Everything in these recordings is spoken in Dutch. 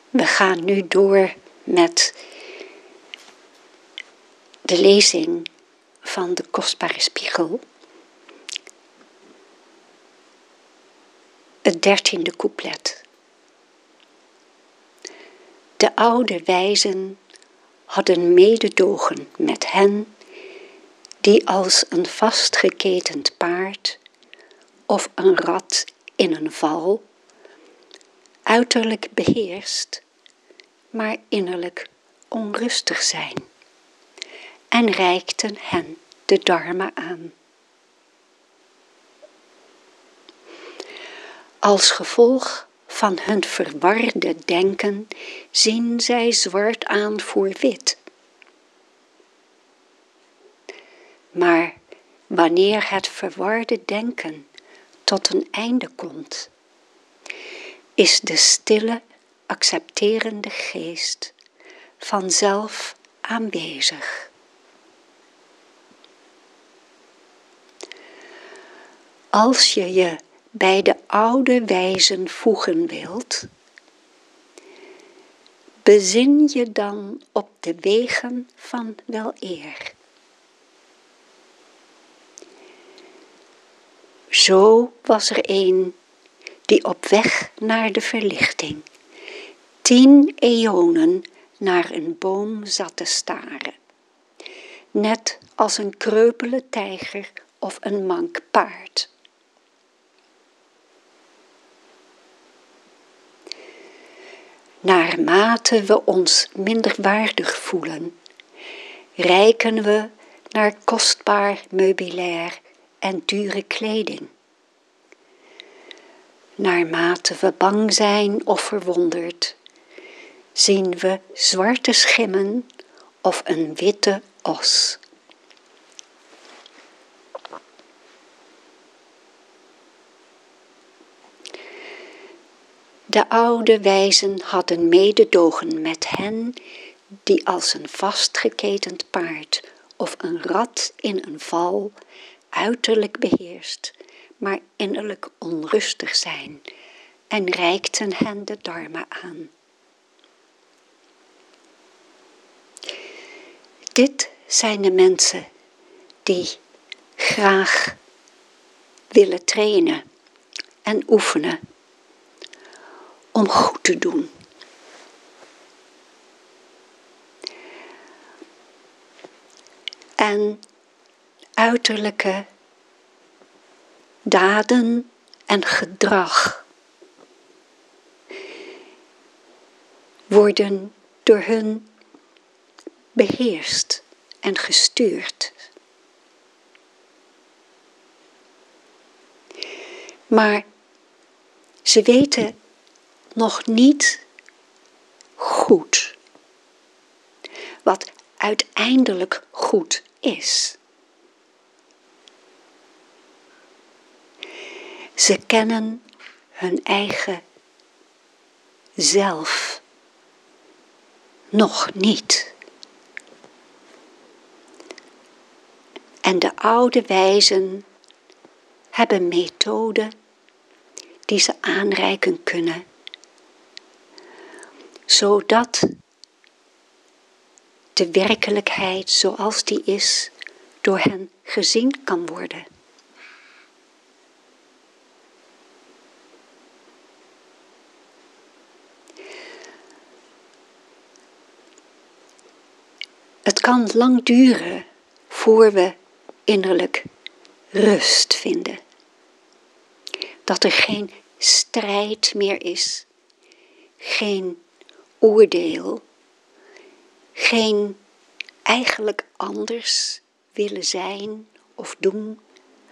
We gaan nu door met de lezing van de kostbare spiegel. Het 13e couplet. De oude wijzen hadden mededogen met hen die als een vastgeketend paard of een rat in een val uiterlijk beheerst, maar innerlijk onrustig zijn, en reikten hen de dharma aan. Als gevolg van hun verwarde denken zien zij zwart aan voor wit. Maar wanneer het verwarde denken tot een einde komt, is de stille, accepterende geest vanzelf aanwezig. Als je je bij de oude wijzen voegen wilt, bezin je dan op de wegen van weleer. Zo was er een die op weg naar de verlichting 10 eonen naar een boom zat te staren, net als een kreupele tijger of een mank paard. Naarmate we ons minderwaardig voelen, reiken we naar kostbaar meubilair en dure kleding. Naarmate we bang zijn of verwonderd, zien we zwarte schimmen of een witte os. De oude wijzen hadden mededogen met hen die als een vastgeketend paard of een rat in een val uiterlijk beheerst, maar innerlijk onrustig zijn, en reikten hen de dharma aan. Dit zijn de mensen die graag willen trainen en oefenen om goed te doen. En uiterlijke daden en gedrag worden door hun beheerst en gestuurd. Maar ze weten nog niet goed wat uiteindelijk goed is. Ze kennen hun eigen zelf nog niet. En de oude wijzen hebben methoden die ze aanreiken kunnen, zodat de werkelijkheid zoals die is door hen gezien kan worden. Het kan lang duren voor we innerlijk rust vinden. Dat er geen strijd meer is, geen oordeel, geen eigenlijk anders willen zijn of doen,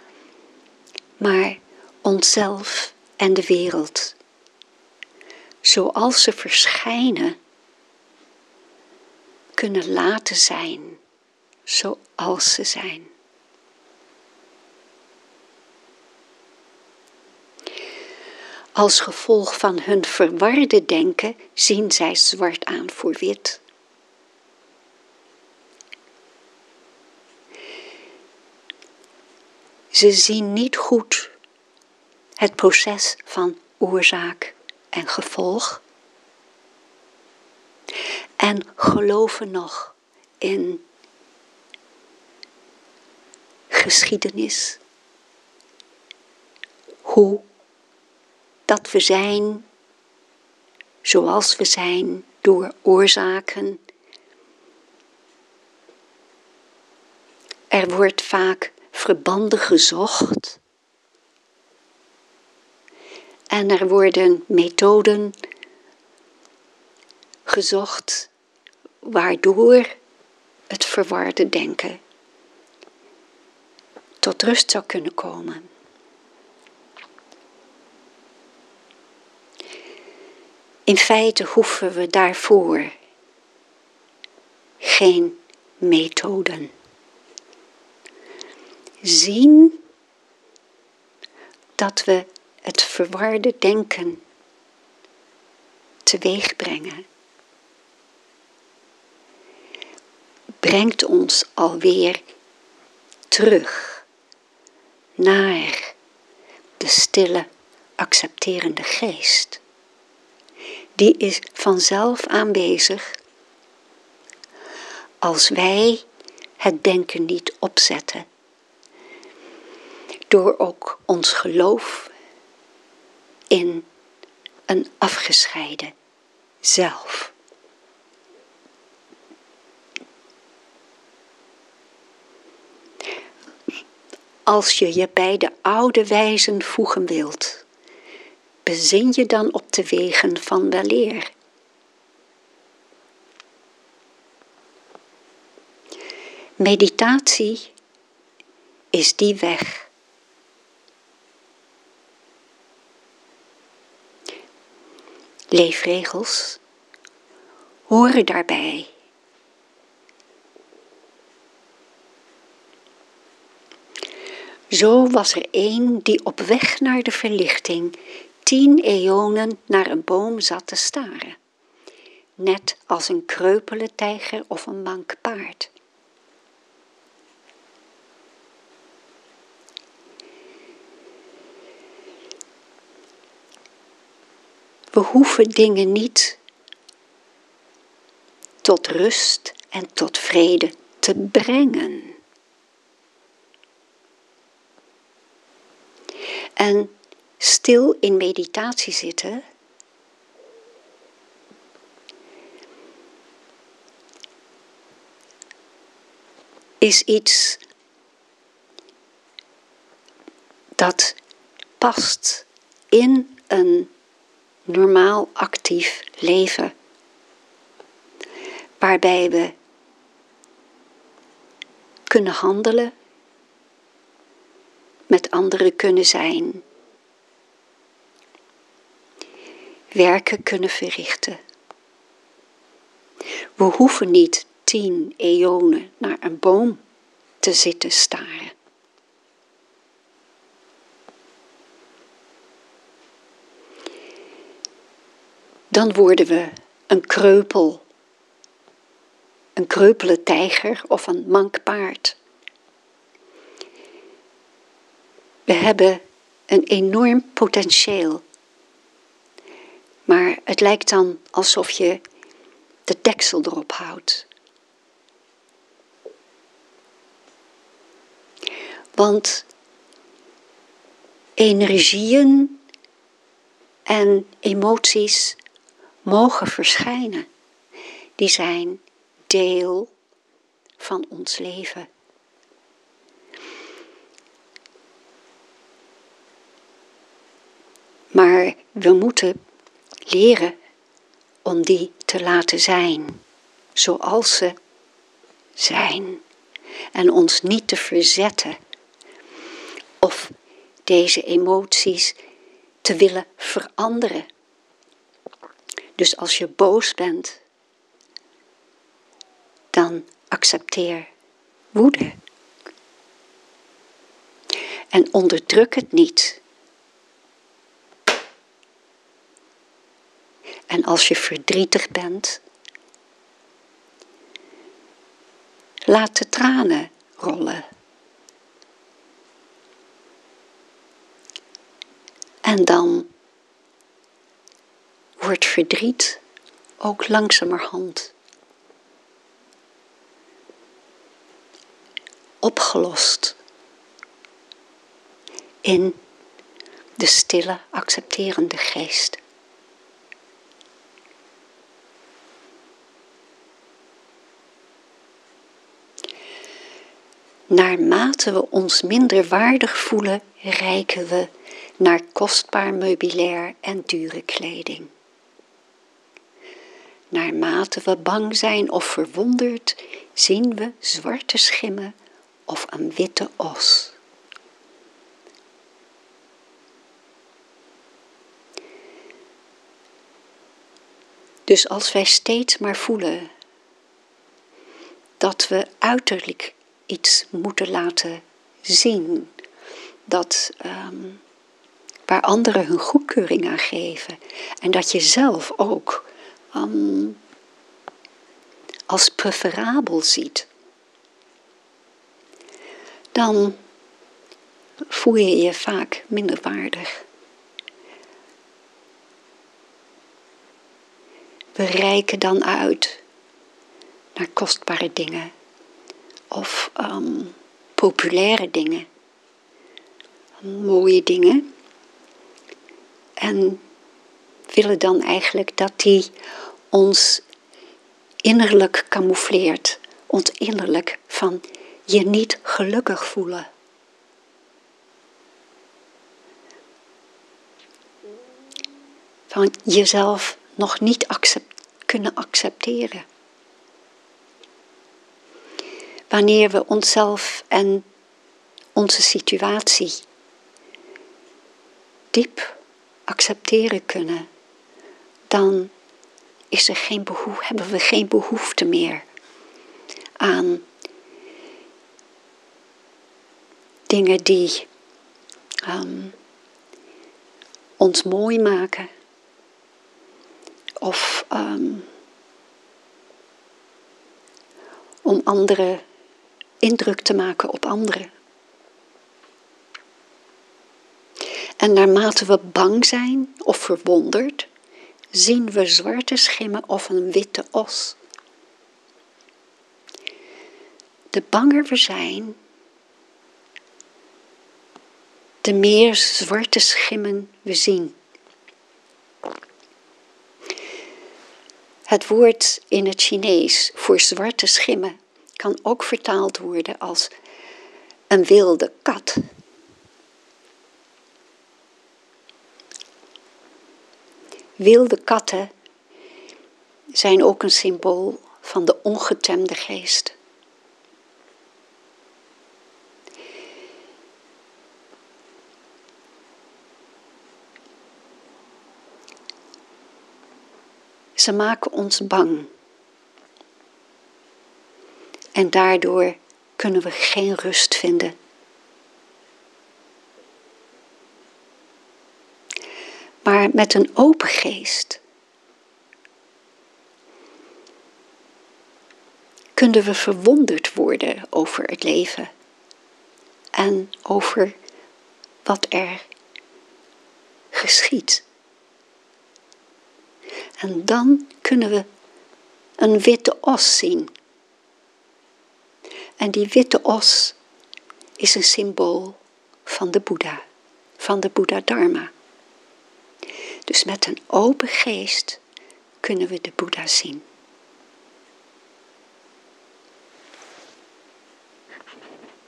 maar onszelf en de wereld, zoals ze verschijnen, kunnen laten zijn zoals ze zijn. Als gevolg van hun verwarde denken zien zij zwart aan voor wit. Ze zien niet goed het proces van oorzaak en gevolg. En geloven nog in geschiedenis. Hoe dat we zijn zoals we zijn door oorzaken. Er wordt vaak verbanden gezocht. En er worden methoden gezocht waardoor het verwarde denken tot rust zou kunnen komen. In feite hoeven we daarvoor geen methoden. Zien dat we het verwarde denken teweeg brengen. Brengt ons alweer terug naar de stille, accepterende geest. Die is vanzelf aanwezig als wij het denken niet opzetten. Door ook ons geloof in een afgescheiden zelf. Als je je bij de oude wijzen voegen wilt, bezin je dan op de wegen van weleer. Meditatie is die weg. Leefregels horen daarbij. Zo was er een die op weg naar de verlichting 10 eonen naar een boom zat te staren. Net als een kreupele tijger of een mank paard. We hoeven dingen niet tot rust en tot vrede te brengen. En stil in meditatie zitten is iets dat past in een normaal actief leven. Waarbij we kunnen handelen, met anderen kunnen zijn, werken kunnen verrichten. We hoeven niet 10 eonen naar een boom te zitten staren. Dan worden we een kreupele tijger of een mank paard. We hebben een enorm potentieel. Maar het lijkt dan alsof je de deksel erop houdt. Want energieën en emoties mogen verschijnen. Die zijn deel van ons leven. Maar we moeten leren om die te laten zijn, zoals ze zijn. En ons niet te verzetten of deze emoties te willen veranderen. Dus als je boos bent, dan accepteer woede. En onderdruk het niet. En als je verdrietig bent, laat de tranen rollen. En dan wordt verdriet ook langzamerhand opgelost in de stille, accepterende geest. Naarmate we ons minder waardig voelen, reiken we naar kostbaar meubilair en dure kleding. Naarmate we bang zijn of verwonderd, zien we zwarte schimmen of een witte os. Dus als wij steeds maar voelen dat we uiterlijk iets moeten laten zien, waar anderen hun goedkeuring aan geven en dat je zelf ook als preferabel ziet, dan voel je je vaak minder waardig. We reiken dan uit naar kostbare dingen of populaire dingen, mooie dingen, en willen dan eigenlijk dat die ons innerlijk camoufleert, ons innerlijk van je niet gelukkig voelen. Van jezelf nog niet kunnen accepteren. Wanneer we onszelf en onze situatie diep accepteren kunnen, dan hebben we geen behoefte meer aan dingen die ons mooi maken of om andere indruk te maken op anderen. En naarmate we bang zijn of verwonderd, zien we zwarte schimmen of een witte os. De banger we zijn, de meer zwarte schimmen we zien. Het woord in het Chinees voor zwarte schimmen kan ook vertaald worden als een wilde kat. Wilde katten zijn ook een symbool van de ongetemde geest. Ze maken ons bang. En daardoor kunnen we geen rust vinden. Maar met een open geest kunnen we verwonderd worden over het leven en over wat er geschiet. En dan kunnen we een witte os zien. En die witte os is een symbool van de Boeddha, van de Boeddha-dharma. Dus met een open geest kunnen we de Boeddha zien.